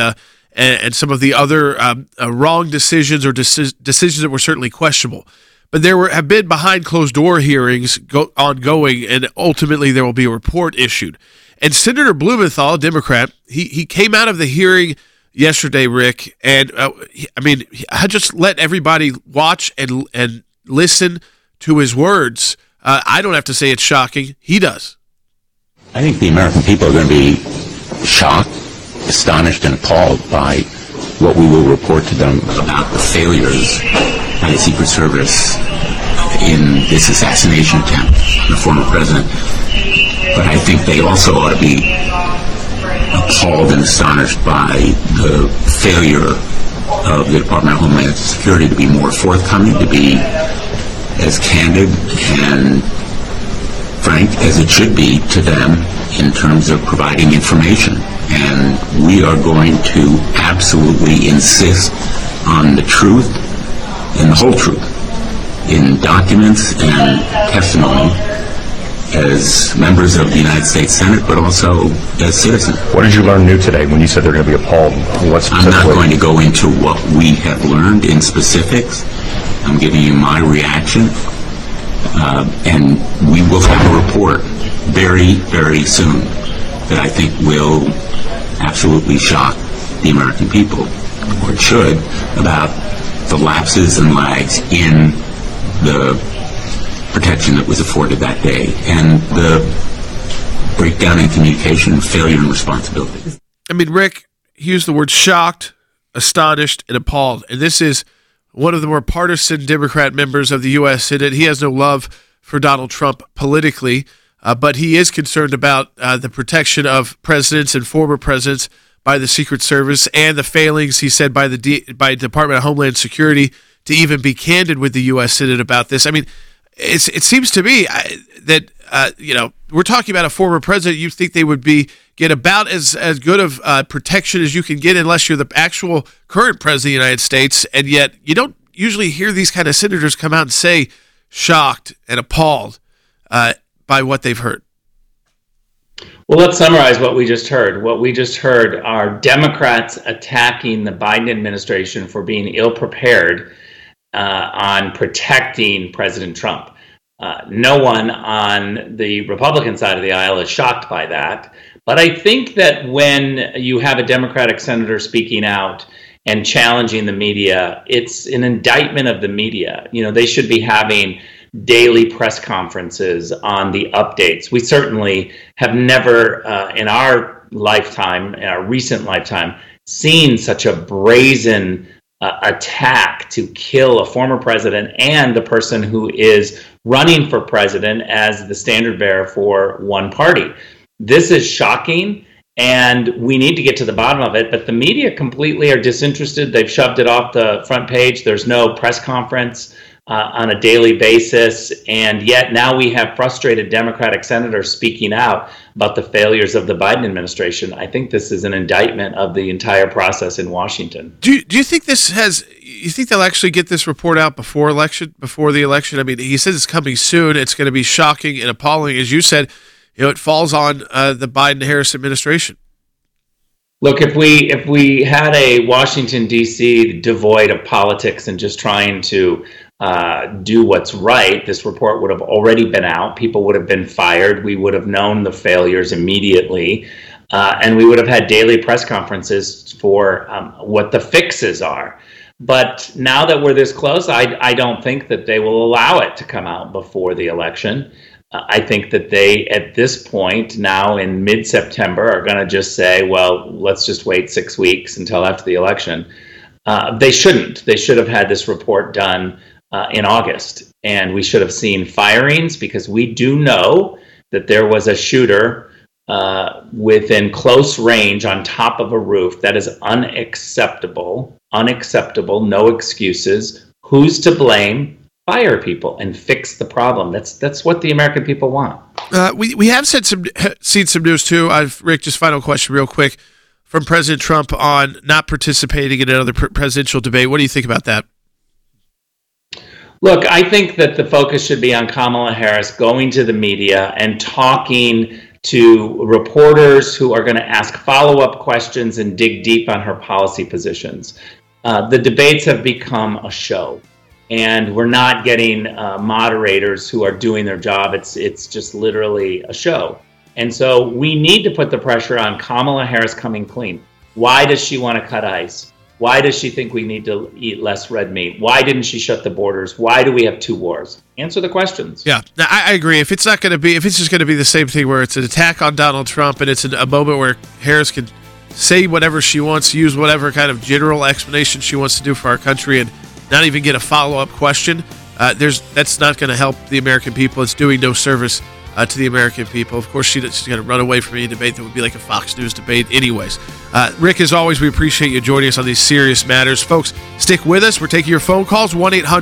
and some of the other wrong decisions or decisions that were certainly questionable. But there have been behind closed door hearings ongoing, and ultimately there will be a report issued. And Senator Blumenthal, a Democrat, he came out of the hearing yesterday, Rick, and I just let everybody watch and listen to his words. I don't have to say it's shocking. He does. I think the American people are going to be shocked, astonished, and appalled by what we will report to them about the failures by the Secret Service in this assassination attempt on the former president. But I think they also ought to be appalled and astonished by the failure of the Department of Homeland Security to be more forthcoming, to be as candid and frank as it should be to them in terms of providing information. And we are going to absolutely insist on the truth and the whole truth in documents and testimony as members of the United States Senate, but also as citizens. What did you learn new today when you said they're going to be appalled? I'm not going to go into what we have learned in specifics. I'm giving you my reaction, and we will have a report very, very soon that I think will absolutely shock the American people, or it should, about the lapses and lags in the protection that was afforded that day and the breakdown in communication, failure and responsibility. I mean, Rick, he used the word shocked, astonished, and appalled. And this is one of the more partisan Democrat members of the U.S. Senate. He has no love for Donald Trump politically, but he is concerned about the protection of presidents and former presidents by the Secret Service and the failings, he said, by the Department of Homeland Security to even be candid with the U.S. Senate about this. I mean, it seems to me that we're talking about a former president. You think they would get about as good of protection as you can get unless you're the actual current president of the United States, and yet you don't usually hear these kind of senators come out and say shocked and appalled by what they've heard. Well, let's summarize what we just heard. What we just heard are Democrats attacking the Biden administration for being ill-prepared on protecting President Trump. No one on the Republican side of the aisle is shocked by that. But I think that when you have a Democratic senator speaking out and challenging the media, it's an indictment of the media. They should be having daily press conferences on the updates. We certainly have never in our lifetime, in our recent lifetime, seen such a brazen attack to kill a former president and the person who is running for president as the standard bearer for one party. This is shocking, and we need to get to the bottom of it, but the media completely are disinterested. They've shoved it off the front page. There's no press conference on a daily basis, and yet now we have frustrated Democratic senators speaking out about the failures of the Biden administration. I think this is an indictment of the entire process in Washington. Do you think you think they'll actually get this report out before the election? I mean, he says it's coming soon. It's going to be shocking and appalling. As you said, it falls on the Biden-Harris administration. Look, if we had a Washington, D.C. devoid of politics and just trying to do what's right, this report would have already been out. People would have been fired. We would have known the failures immediately. And we would have had daily press conferences for what the fixes are. But now that we're this close, I don't think that they will allow it to come out before the election. I think that they, at this point, now in mid-September, are going to just say, well, let's just wait 6 weeks until after the election. They shouldn't. They should have had this report done in August. And we should have seen firings, because we do know that there was a shooter within close range on top of a roof. That is unacceptable. Unacceptable. No excuses. Who's to blame? Fire people and fix the problem. That's what the American people want. We have seen some news too. Rick, just final question real quick from President Trump on not participating in another presidential debate. What do you think about that? Look, I think that the focus should be on Kamala Harris going to the media and talking to reporters who are going to ask follow-up questions and dig deep on her policy positions. The debates have become a show. And we're not getting moderators who are doing their job. It's just literally a show. And so we need to put the pressure on Kamala Harris coming clean. Why does she want to cut ice? Why does she think we need to eat less red meat? Why didn't she shut the borders? Why do we have 2 wars? Answer the questions. Yeah, I agree. If it's just going to be the same thing where it's an attack on Donald Trump and it's a moment where Harris can say whatever she wants, use whatever kind of general explanation she wants to do for our country, and not even get a follow-up question, that's not going to help the American people. It's doing no service to the American people. Of course, she's going to run away from any debate that would be like a Fox News debate anyways. Rick, as always, we appreciate you joining us on these serious matters. Folks, stick with us. We're taking your phone calls,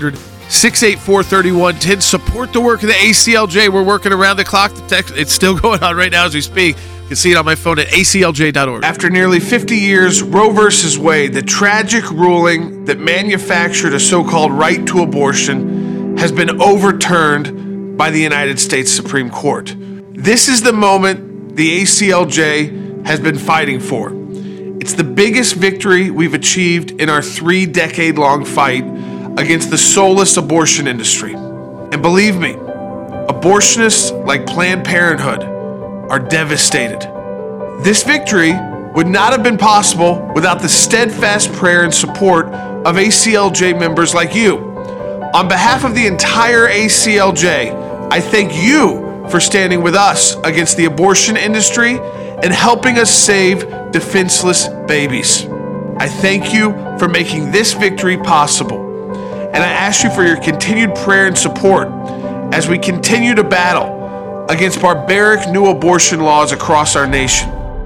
1-800-684-3110. Support the work of the ACLJ. We're working around the clock. It's still going on right now as we speak. You can see it on my phone at aclj.org. After nearly 50 years, Roe v. Wade, the tragic ruling that manufactured a so-called right to abortion, has been overturned by the United States Supreme Court. This is the moment the ACLJ has been fighting for. It's the biggest victory we've achieved in our 3-decade-long fight against the soulless abortion industry. And believe me, abortionists like Planned Parenthood are devastated. This victory would not have been possible without the steadfast prayer and support of ACLJ members like you. On behalf of the entire ACLJ, I thank you for standing with us against the abortion industry and helping us save defenseless babies. I thank you for making this victory possible, and I ask you for your continued prayer and support as we continue to battle against barbaric new abortion laws across our nation.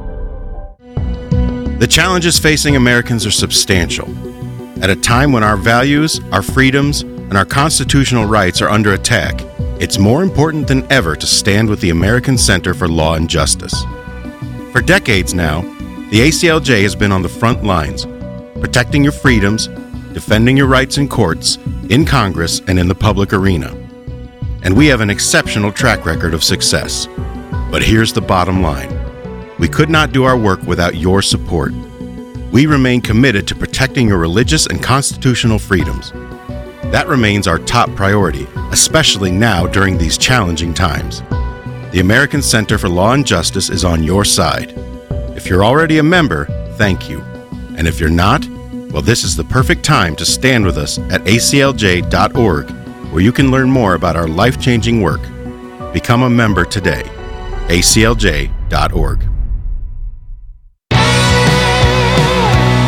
The challenges facing Americans are substantial. At a time when our values, our freedoms, and our constitutional rights are under attack, it's more important than ever to stand with the American Center for Law and Justice. For decades now, the ACLJ has been on the front lines, protecting your freedoms, defending your rights in courts, in Congress, and in the public arena. And we have an exceptional track record of success. But here's the bottom line. We could not do our work without your support. We remain committed to protecting your religious and constitutional freedoms. That remains our top priority, especially now during these challenging times. The American Center for Law and Justice is on your side. If you're already a member, thank you. And if you're not, well, this is the perfect time to stand with us at aclj.org, where you can learn more about our life-changing work. Become a member today. aclj.org.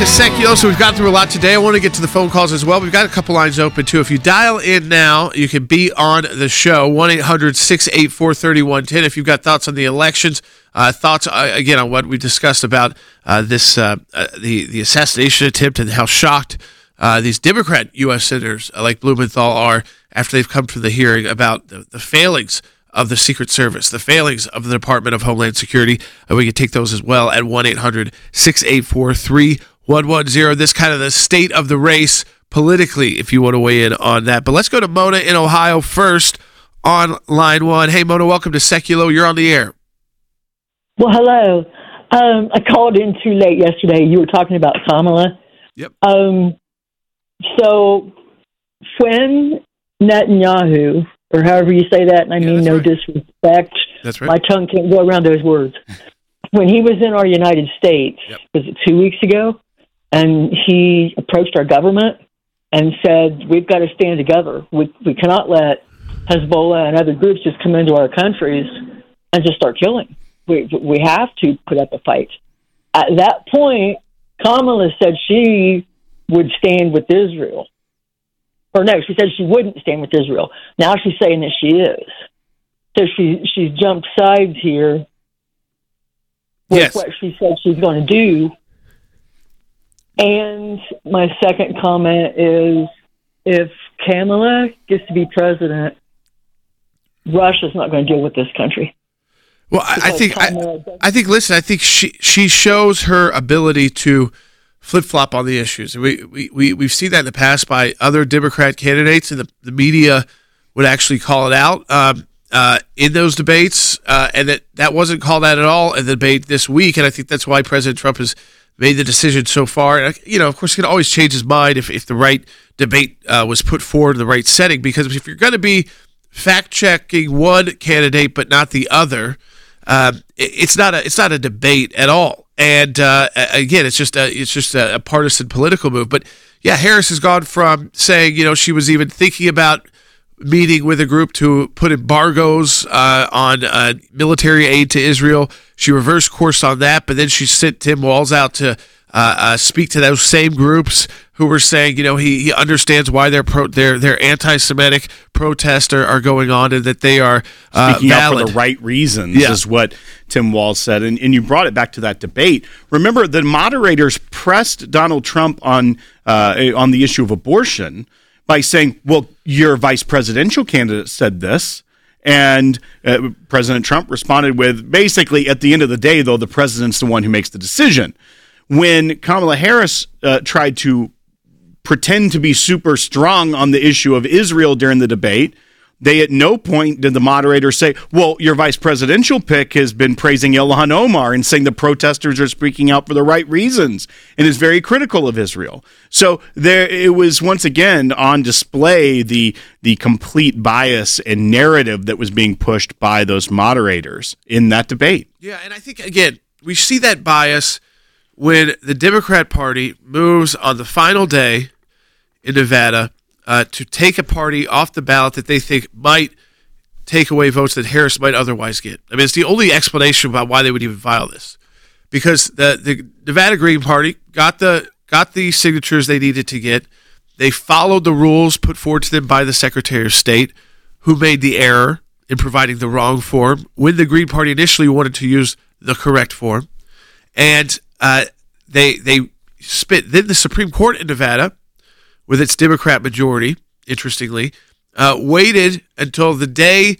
to Seculo. So we've got through a lot today. I want to get to the phone calls as well. We've got a couple lines open, too. If you dial in now, you can be on the show, 1-800-684-3110. If you've got thoughts on the elections, thoughts, again, on what we discussed about the assassination attempt and how shocked these Democrat U.S. senators like Blumenthal are after they've come to the hearing about the failings of the Secret Service, the failings of the Department of Homeland Security. We can take those as well at 1-800-684-3110. This kind of the state of the race politically, if you want to weigh in on that. But let's go to Mona in Ohio first on line one. Hey, Mona, welcome to Seculo. You're on the air. Well, hello. I called in too late yesterday. You were talking about Kamala. Yep. So when Netanyahu, or however you say that, and I mean no right. disrespect. That's right. My tongue can't go around those words. When he was in our United States, was it 2 weeks ago, and he approached our government and said, we've got to stand together. We cannot let Hezbollah and other groups just come into our countries and just start killing. We have to put up a fight. At that point, Kamala said she would stand with Israel. Or no, she said she wouldn't stand with Israel. Now she's saying that she is. So she's jumped sides here with what she said she's going to do. And my second comment is, if Kamala gets to be president, Russia's not going to deal with this country. Well, I think she shows her ability to flip-flop on the issues. We've seen that in the past by other Democrat candidates, and the media would actually call it out in those debates, and that wasn't called out at all in the debate this week, and I think that's why President Trump has made the decision so far. And, of course, he can always change his mind if the right debate was put forward in the right setting, because if you're going to be fact-checking one candidate but not the other, it's not a debate at all. And again, it's just a partisan political move. But yeah, Harris has gone from saying she was even thinking about meeting with a group to put embargoes on military aid to Israel. She reversed course on that, but then she sent Tim Walz out to speak to those same groups who were saying, he understands why their anti-Semitic protests are going on, and that they are speaking valid. out for the right reasons, is what Tim Walz said. And you brought it back to that debate. Remember, the moderators pressed Donald Trump on the issue of abortion by saying, well, your vice presidential candidate said this. And President Trump responded with, basically, at the end of the day, though, the president's the one who makes the decision. When Kamala Harris tried to pretend to be super strong on the issue of Israel during the debate, they at no point did the moderator say, well, your vice presidential pick has been praising Ilhan Omar and saying the protesters are speaking out for the right reasons and is very critical of Israel. So it was once again on display the complete bias and narrative that was being pushed by those moderators in that debate. Yeah, and I think, again, we see that bias when the Democrat Party moves on the final day in Nevada to take a party off the ballot that they think might take away votes that Harris might otherwise get. I mean, it's the only explanation about why they would even file this, because the Nevada Green Party got the signatures they needed to get. They followed the rules put forward to them by the Secretary of State, who made the error in providing the wrong form when the Green Party initially wanted to use the correct form. And they spit. Then the Supreme Court in Nevada, with its Democrat majority, interestingly, waited until the day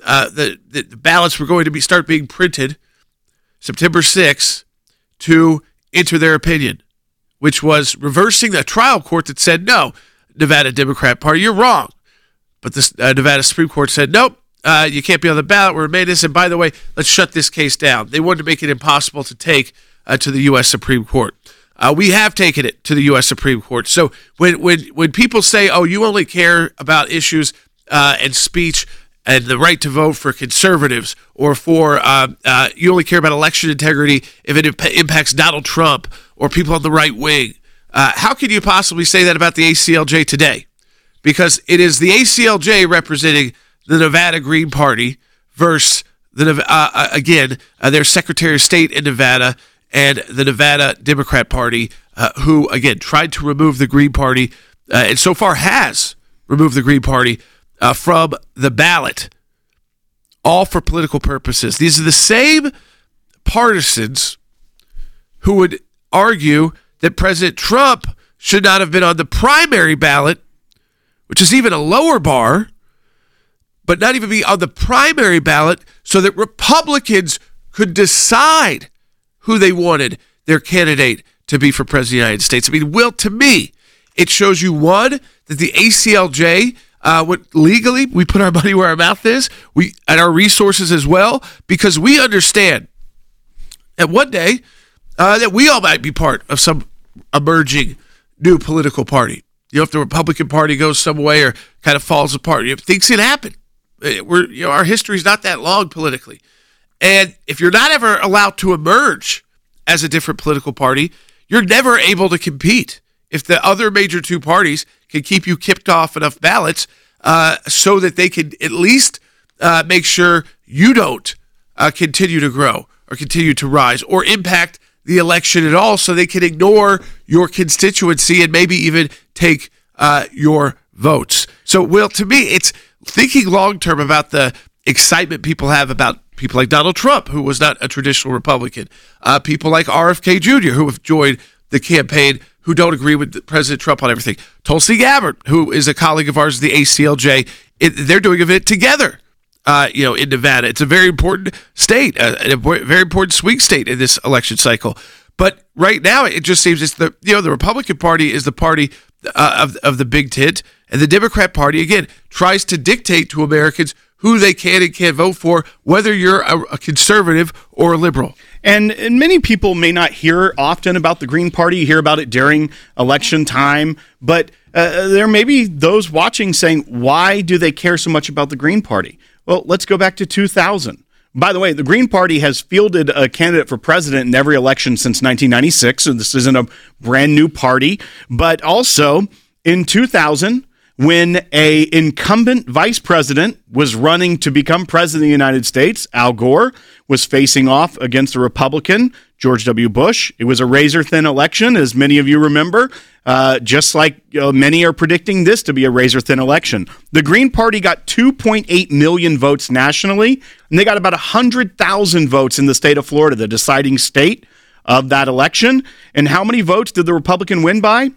the ballots were going to start being printed, September 6th, to enter their opinion, which was reversing the trial court that said, no, Nevada Democrat Party, you're wrong. But the Nevada Supreme Court said, nope, you can't be on the ballot. We're made this, and by the way, let's shut this case down. They wanted to make it impossible to take to the U.S. Supreme Court. We have taken it to the U.S. Supreme Court. So when people say, oh, you only care about issues and speech and the right to vote for conservatives, or for you only care about election integrity if it impacts Donald Trump or people on the right wing, how can you possibly say that about the ACLJ today? Because it is the ACLJ representing the Nevada Green Party versus their Secretary of State in Nevada and the Nevada Democrat Party, who, again, tried to remove the Green Party, and so far has removed the Green Party from the ballot, all for political purposes. These are the same partisans who would argue that President Trump should not have been on the primary ballot, which is even a lower bar, but not even be on the primary ballot so that Republicans could decide who they wanted their candidate to be for President of the United States. I mean, Will, to me, it shows you, one, that the ACLJ, legally, we put our money where our mouth is, and our resources as well, because we understand that one day that we all might be part of some emerging new political party. You know, if the Republican Party goes some way or kind of falls apart, things can happen. Our history's not that long politically. And if you're not ever allowed to emerge as a different political party, you're never able to compete. If the other major two parties can keep you kicked off enough ballots so that they can at least make sure you don't continue to grow or continue to rise or impact the election at all, so they can ignore your constituency and maybe even take your votes. So, Will, to me, it's thinking long-term about the excitement people have about people like Donald Trump, who was not a traditional Republican, people like RFK Jr., who have joined the campaign, who don't agree with President Trump on everything. Tulsi Gabbard, who is a colleague of ours, the ACLJ, they're doing a bit together, in Nevada. It's a very important state, a very important swing state in this election cycle. But right now, it just seems it's the Republican Party is the party of the big tent, and the Democrat Party, again, tries to dictate to Americans who they can and can't vote for, whether you're a conservative or a liberal. And many people may not hear often about the Green Party. You hear about it during election time, but there may be those watching saying, why do they care so much about the Green Party? Well, let's go back to 2000. By the way, the Green Party has fielded a candidate for president in every election since 1996, so this isn't a brand new party. But also, in 2000, when an incumbent vice president was running to become president of the United States, Al Gore was facing off against a Republican, George W. Bush. It was a razor-thin election, as many of you remember, just like many are predicting this to be a razor-thin election. The Green Party got 2.8 million votes nationally, and they got about 100,000 votes in the state of Florida, the deciding state of that election. And how many votes did the Republican win by?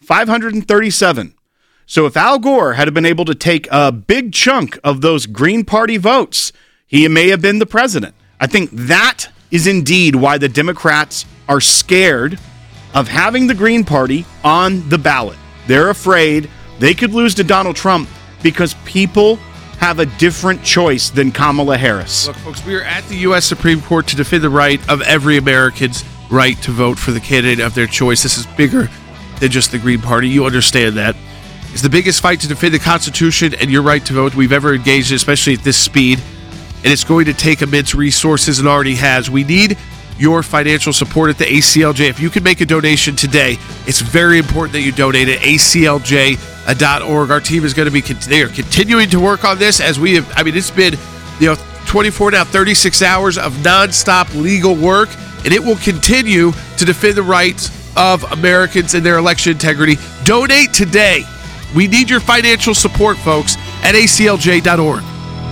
537. So if Al Gore had been able to take a big chunk of those Green Party votes, he may have been the president. I think that is indeed why the Democrats are scared of having the Green Party on the ballot. They're afraid they could lose to Donald Trump because people have a different choice than Kamala Harris. Look, folks, we are at the U.S. Supreme Court to defend the right of every American's right to vote for the candidate of their choice. This is bigger than just the Green Party. You understand that. It's the biggest fight to defend the Constitution and your right to vote we've ever engaged in, especially at this speed. And it's going to take immense resources and already has. We need your financial support at the ACLJ. If you can make a donation today, it's very important that you donate at aclj.org. Our team is going to be they are continuing to work on this as we have. I mean, it's been 24 now 36 hours of nonstop legal work, and it will continue to defend the rights of Americans and their election integrity. Donate today. We need your financial support, folks, at aclj.org.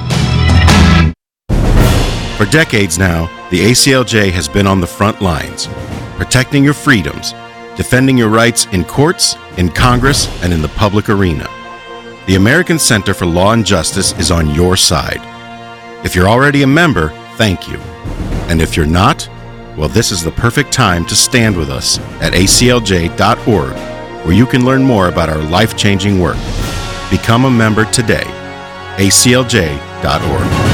For decades now, the ACLJ has been on the front lines, protecting your freedoms, defending your rights in courts, in Congress, and in the public arena. The American Center for Law and Justice is on your side. If you're already a member, thank you. And if you're not, well, this is the perfect time to stand with us at aclj.org, where you can learn more about our life-changing work. Become a member today. aclj.org.